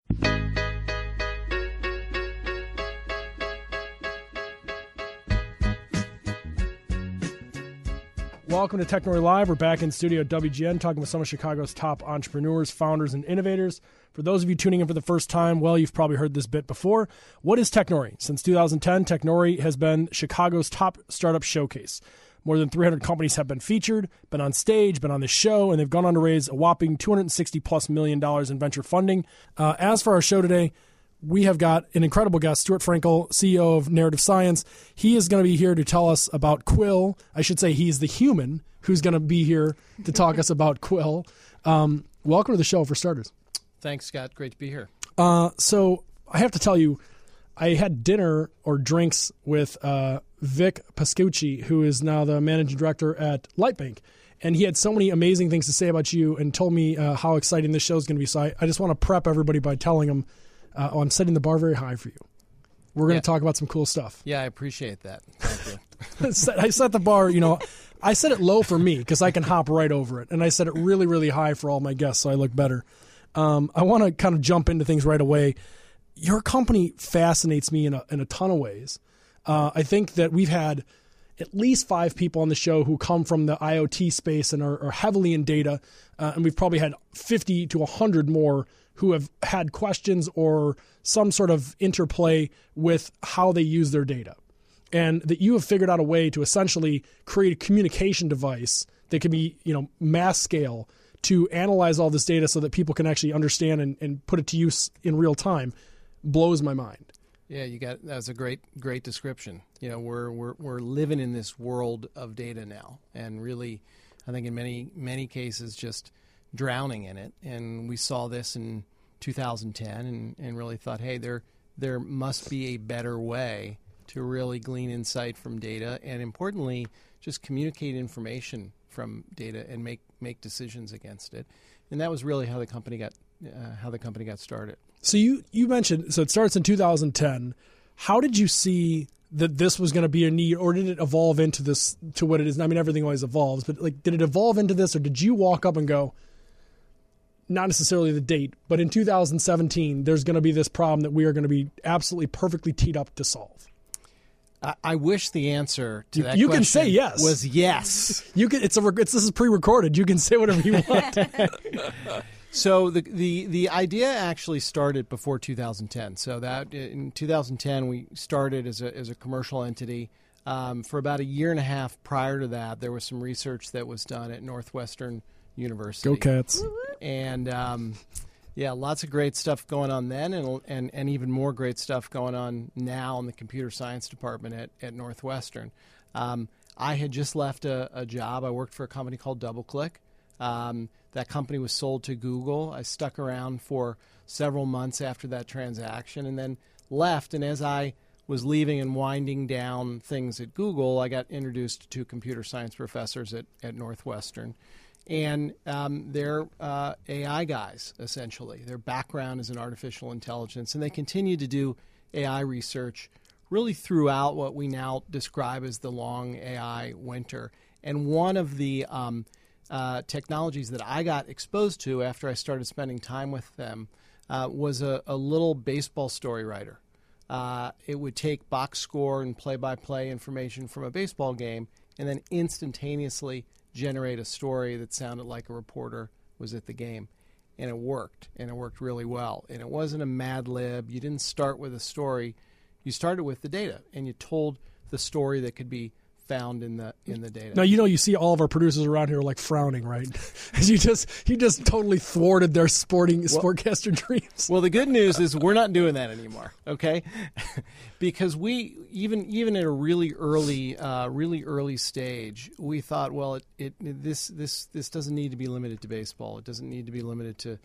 Welcome to Technori Live. We're back in studio at WGN talking with some of Chicago's top entrepreneurs, founders, and innovators. For those of you tuning in for the first time, well, you've probably heard this bit before. What is Technori? Since 2010, Technori has been Chicago's top startup showcase. More than 300 companies have been featured, been on stage, been on the show, and they've gone on to raise a whopping $260+ million in venture funding. As for our show today, we have got an incredible guest, Stuart Frankel, CEO of Narrative Science. He is going to be here to tell us about Quill. I should say he's the human who's going to be here to talk us about Quill. Welcome to the show, for starters. Thanks, Scott. Great to be here. So I have to tell you, I had dinner or drinks with Vic Pascucci, who is now the managing director at Lightbank. And he had so many amazing things to say about you and told me how exciting this show is going to be. So I just want to prep everybody by telling them, I'm setting the bar very high for you. We're going to talk about some cool stuff. Yeah, I appreciate that. Thank you. I set the bar, I set it low for me because I can hop right over it. And I set it really, really high for all my guests so I look better. I want to kind of jump into things right away. Your company fascinates me in a ton of ways. I think that we've had at least 5 people on the show who come from the IoT space and are heavily in data. And we've probably had 50 to 100 more who have had questions or some sort of interplay with how they use their data. And that you have figured out a way to essentially create a communication device that can be, mass scale to analyze all this data so that people can actually understand and put it to use in real time blows my mind. Yeah, that was a great description. We're living in this world of data now, and really, I think in many cases just drowning in it. And we saw this in 2010 and really thought, hey, there must be a better way to really glean insight from data, and importantly, just communicate information from data and make decisions against it. And that was really how the company got started. So you mentioned, so it starts in 2010. How did you see that this was going to be a need, or did it evolve into this to what it is? I mean, everything always evolves, but did it evolve into this, or did you walk up and go, not necessarily the date, but in 2017, there's going to be this problem that we are going to be absolutely perfectly teed up to solve? I wish the answer to that you question can say yes. Was yes. You can. This is pre-recorded. You can say whatever you want. So the idea actually started before 2010. So that in 2010 we started as a commercial entity. For about a year and a half prior to that, there was some research that was done at Northwestern University. Go Cats! And lots of great stuff going on then, and even more great stuff going on now in the computer science department at Northwestern. I had just left a job. I worked for a company called DoubleClick. That company was sold to Google. I stuck around for several months after that transaction and then left. And as I was leaving and winding down things at Google, I got introduced to 2 computer science professors at Northwestern. And they're AI guys, essentially. Their background is in artificial intelligence, and they continue to do AI research really throughout what we now describe as the long AI winter. And one of the technologies that I got exposed to after I started spending time with them was a little baseball story writer. It would take box score and play-by-play information from a baseball game and then instantaneously generate a story that sounded like a reporter was at the game. And it worked really well. And it wasn't a Mad Lib. You didn't start with a story. You started with the data, and you told the story that could be found in the data. Now, you see all of our producers around here like frowning, right? you just totally thwarted their sportcaster dreams. Well, the good news is we're not doing that anymore, okay? Because we even at a really early stage, we thought, well, this doesn't need to be limited to baseball. It doesn't need to be limited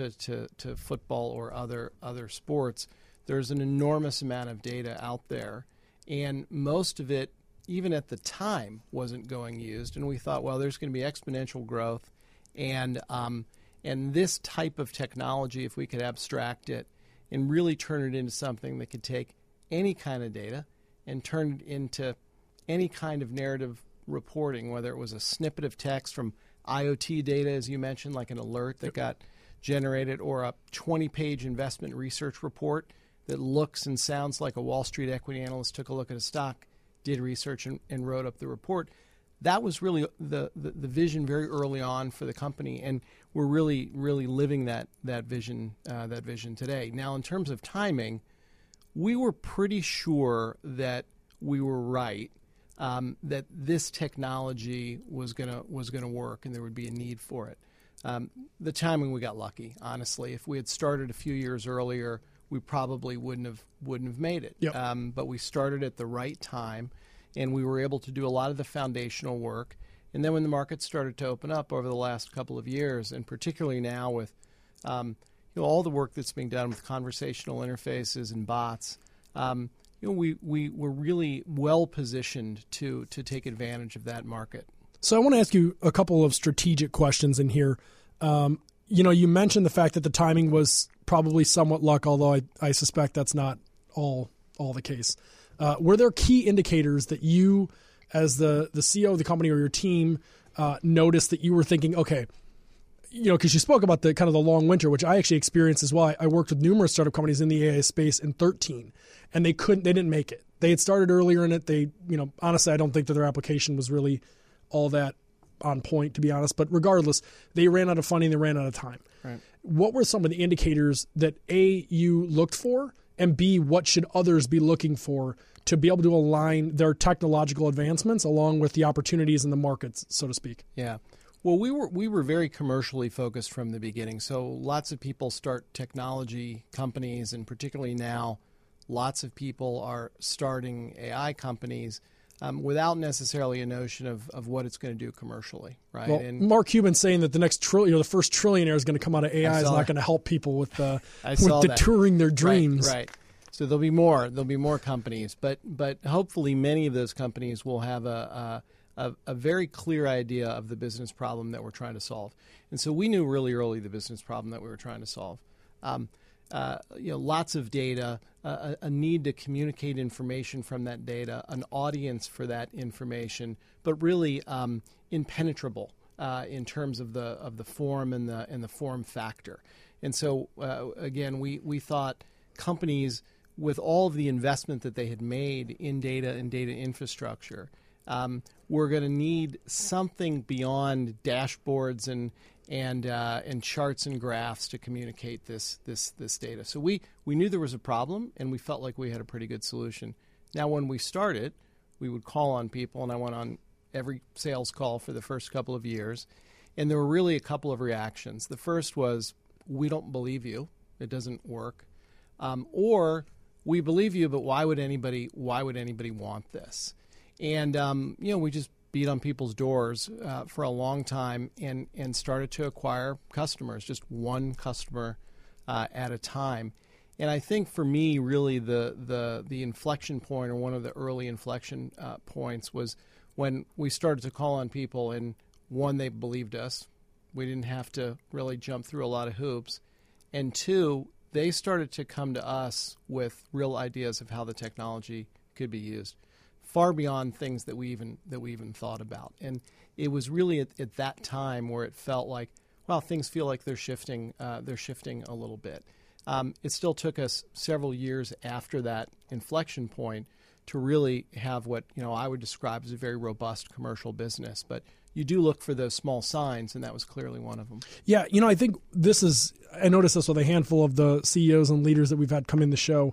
to football or other sports. There's an enormous amount of data out there, and most of it, even at the time, wasn't going used. And we thought, well, there's going to be exponential growth, and this type of technology, if we could abstract it and really turn it into something that could take any kind of data and turn it into any kind of narrative reporting, whether it was a snippet of text from IoT data, as you mentioned, like an alert that got generated, or a 20-page investment research report that looks and sounds like a Wall Street equity analyst took a look at a stock, did research, and wrote up the report. That was really the vision very early on for the company, and we're really living that vision today. Now, in terms of timing, we were pretty sure that we were right, that this technology was gonna work and there would be a need for it. The timing, we got lucky, honestly. If we had started a few years earlier, we probably wouldn't have made it. Yep. But we started at the right time, and we were able to do a lot of the foundational work. And then when the market started to open up over the last couple of years, and particularly now with all the work that's being done with conversational interfaces and bots, we were really well positioned to take advantage of that market. So I want to ask you a couple of strategic questions in here. You mentioned the fact that the timing was probably somewhat luck, although I suspect that's not all the case. Were there key indicators that you, as the CEO of the company or your team, noticed that you were thinking, okay, because you spoke about the kind of the long winter, which I actually experienced as well. I worked with numerous startup companies in the AI space in 2013, and they didn't make it. They had started earlier in it. They, honestly, I don't think that their application was really all that on point, to be honest. But regardless, they ran out of funding. They ran out of time. Right. What were some of the indicators that A, you looked for, and B, what should others be looking for to be able to align their technological advancements along with the opportunities in the markets, so to speak? Yeah. Well, we were very commercially focused from the beginning. So lots of people start technology companies, and particularly now, lots of people are starting AI companies without necessarily a notion of what it's going to do commercially, right? Well, and Mark Cuban's saying that the next the first trillionaire is going to come out of AI is not going to help people with detouring their dreams. Right. So there'll be more companies, but hopefully many of those companies will have a very clear idea of the business problem that we're trying to solve. And so we knew really early the business problem that we were trying to solve. Lots of data, a need to communicate information from that data, an audience for that information, but really impenetrable in terms of the form and the form factor. And so again, we thought companies, with all of the investment that they had made in data and data infrastructure, we're going to need something beyond dashboards and charts and graphs to communicate this data. So we knew there was a problem, and we felt like we had a pretty good solution. Now, when we started, we would call on people, and I went on every sales call for the first couple of years, and there were really a couple of reactions. The first was, we don't believe you, it doesn't work, or we believe you, but why would anybody want this? And we just beat on people's doors for a long time and started to acquire customers, just one customer at a time. And I think for me, really the inflection point, or one of the early inflection points, was when we started to call on people, and one, they believed us. We didn't have to really jump through a lot of hoops. And two, they started to come to us with real ideas of how the technology could be used, far beyond things that we even thought about. And it was really at that time where it felt like, well, things feel like they're shifting a little bit. It still took us several years after that inflection point to really have what I would describe as a very robust commercial business. But you do look for those small signs, and that was clearly one of them. Yeah, I think I noticed this with a handful of the CEOs and leaders that we've had come in the show.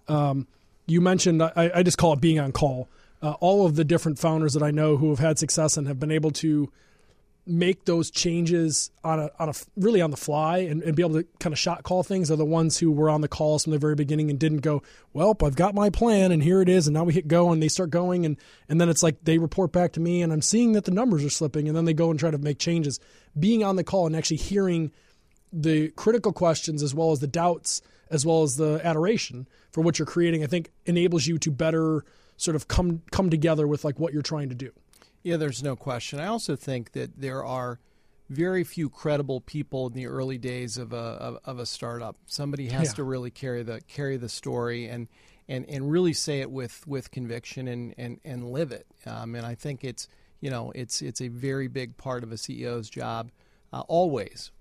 You mentioned, I just call it being on call. All of the different founders that I know who have had success and have been able to make those changes really on the fly and be able to kind of shot call things are the ones who were on the calls from the very beginning and didn't go, well, I've got my plan and here it is, and now we hit go, and they start going, and then it's like they report back to me and I'm seeing that the numbers are slipping, and then they go and try to make changes. Being on the call and actually hearing the critical questions as well as the doubts as well as the adoration for what you're creating, I think enables you to better sort of come together with like what you're trying to do. Yeah, there's no question. I also think that there are very few credible people in the early days of a startup. Somebody has to really carry the story and really say it with conviction and live it. And I think it's a very big part of a CEO's job always, but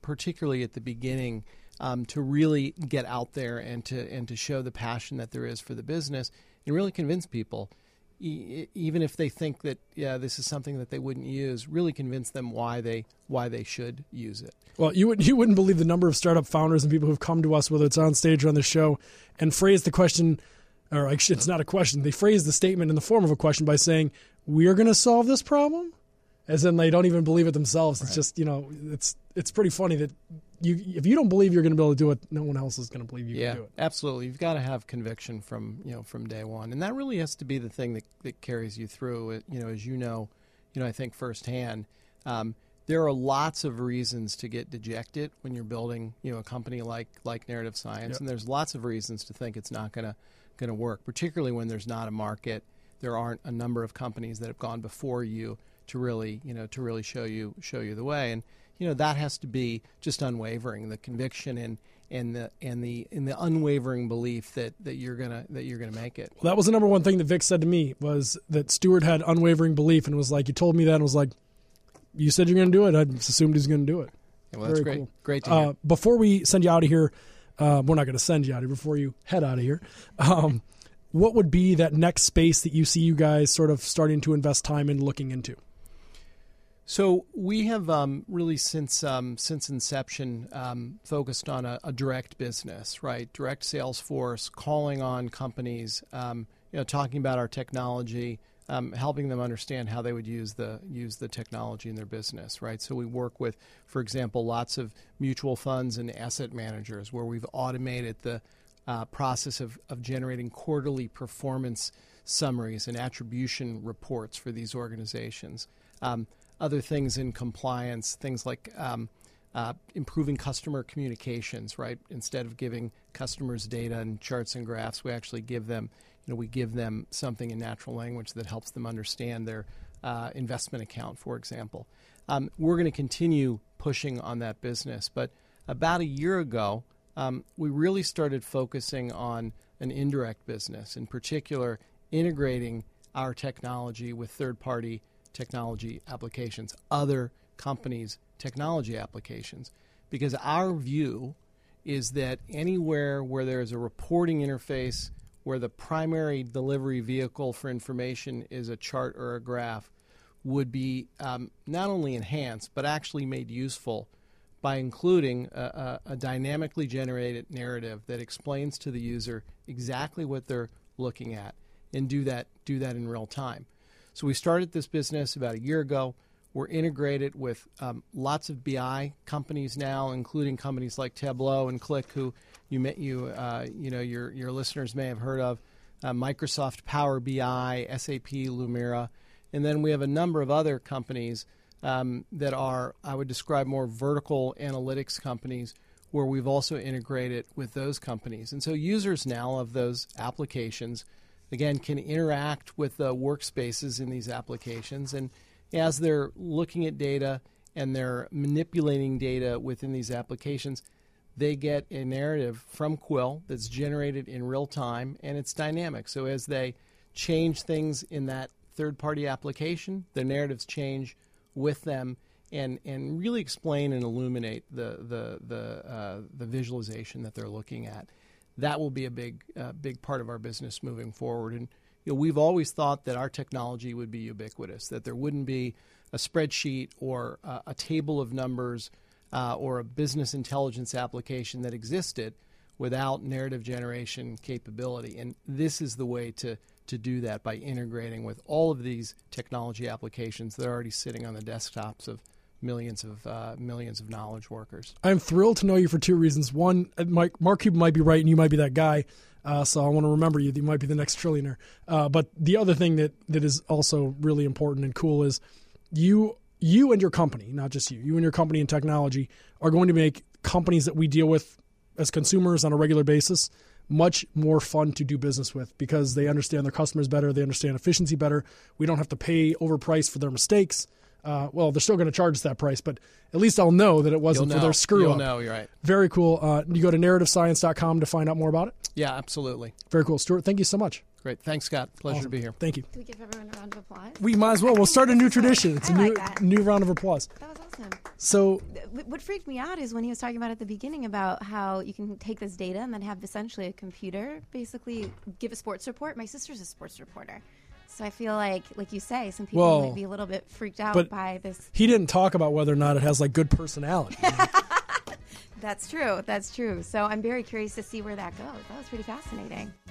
particularly at the beginning, to really get out there and to show the passion that there is for the business and really convince people, even if they think that this is something that they wouldn't use, really convince them why they should use it. Well, you wouldn't believe the number of startup founders and people who've come to us, whether it's on stage or on the show, and phrase the question, or actually it's not a question, they phrase the statement in the form of a question by saying, "We are going to solve this problem," as in they don't even believe it themselves. It's just, it's pretty funny that if you don't believe you're going to be able to do it, no one else is going to believe you can do it. Yeah, absolutely. You've got to have conviction from day one, and that really has to be the thing that carries you through. As I think firsthand. There are lots of reasons to get dejected when you're building, a company like Narrative Science, Yep. and there's lots of reasons to think it's not going to work, particularly when there's not a market. There aren't a number of companies that have gone before you to really show you the way, and that has to be just unwavering, the conviction and the unwavering belief that you're gonna make it. Well, that was the number one thing that Vic said to me, was that Stuart had unwavering belief, and was like, you told me that, and was like, you said you're going to do it. I just assumed he's going to do it. Yeah, well, that's Very great. cool. Great to hear. Before we send you out of here, we're not going to send you out of here. Before you head out of here, what would be that next space that you see you guys sort of starting to invest time in looking into? So we have really since inception focused on a direct business, right? Direct sales force, calling on companies, talking about our technology, helping them understand how they would use the technology in their business, right? So we work with, for example, lots of mutual funds and asset managers where we've automated the process of generating quarterly performance summaries and attribution reports for these organizations. Other things in compliance, things like improving customer communications, right? Instead of giving customers data and charts and graphs, we actually give them, we give them something in natural language that helps them understand their investment account, for example. We're going to continue pushing on that business, but about a year ago, we really started focusing on an indirect business, in particular, integrating our technology with third-party technology applications, other companies' technology applications, because our view is that anywhere where there is a reporting interface where the primary delivery vehicle for information is a chart or a graph would be not only enhanced but actually made useful by including a dynamically generated narrative that explains to the user exactly what they're looking at and do that in real time. So we started this business about a year ago. We're integrated with lots of BI companies now, including companies like Tableau and Qlik, who your listeners may have heard of, Microsoft Power BI, SAP Lumira, and then we have a number of other companies that are, I would describe, more vertical analytics companies, where we've also integrated with those companies. And so users now of those applications, again, can interact with the workspaces in these applications, and as they're looking at data and they're manipulating data within these applications, they get a narrative from Quill that's generated in real time, and it's dynamic. So as they change things in that third-party application, the narratives change with them and really explain and illuminate the visualization that they're looking at. That will be a big part of our business moving forward. And we've always thought that our technology would be ubiquitous, that there wouldn't be a spreadsheet or a table of numbers or a business intelligence application that existed without narrative generation capability. And this is the way to do that, by integrating with all of these technology applications that are already sitting on the desktops of millions of knowledge workers. I'm thrilled to know you for two reasons. One, Mark Cuban might be right, and you might be that guy. So I want to remember you. You might be the next trillionaire. But the other thing that is also really important and cool is you and your company, not just you and your company in technology, are going to make companies that we deal with as consumers on a regular basis much more fun to do business with, because they understand their customers better. They understand efficiency better. We don't have to pay overpriced for their mistakes. Well, they're still going to charge us that price, but at least I'll know that it wasn't for their screw-up. You'll know, you're right. Very cool. You go to narrativescience.com to find out more about it? Yeah, absolutely. Very cool. Stuart, thank you so much. Great. Thanks, Scott. Pleasure to be here. Thank you. Do we give everyone a round of applause? We might as well. We'll start a new tradition. It's a I like that. new round of applause. That was awesome. So What freaked me out is when he was talking about at the beginning about how you can take this data and then have essentially a computer basically give a sports report. My sister's a sports reporter. So I feel like you say, some people might be a little bit freaked out by this. He didn't talk about whether or not it has like good personality. That's true. That's true. So I'm very curious to see where that goes. That was pretty fascinating.